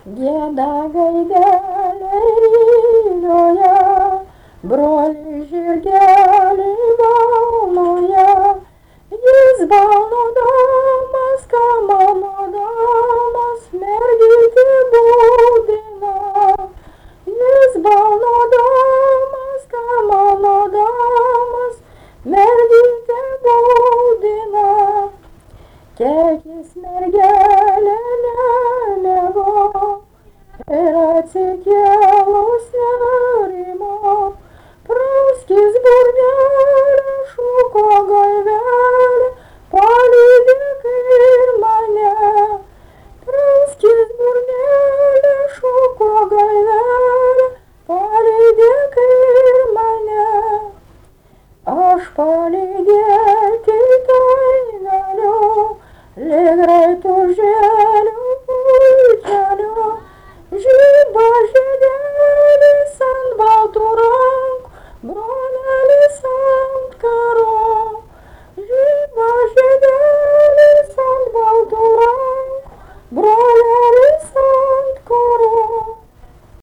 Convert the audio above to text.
Gieda gaidelė rylioja, broliai žirgeliai balnoja. Jis balnodamas, kamanodamas, mergytė būdina. Jis balnodamas, kamanodamas, mergytė būdina. Kiekis mergelė nemėgo ir atsikėlė.